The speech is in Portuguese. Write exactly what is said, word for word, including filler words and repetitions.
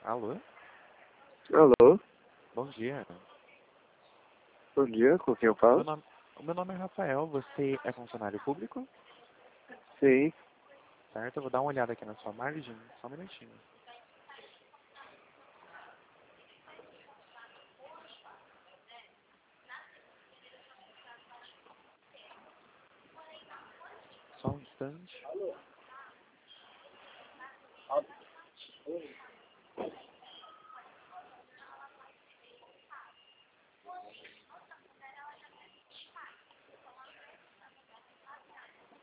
Alô? Alô, Bom dia. bom dia, com quem eu Meu falo? nome, o meu nome é Rafael, você é funcionário público? Sim, Certo, eu vou dar uma olhada aqui na sua margem, só um minutinho. Só um instante.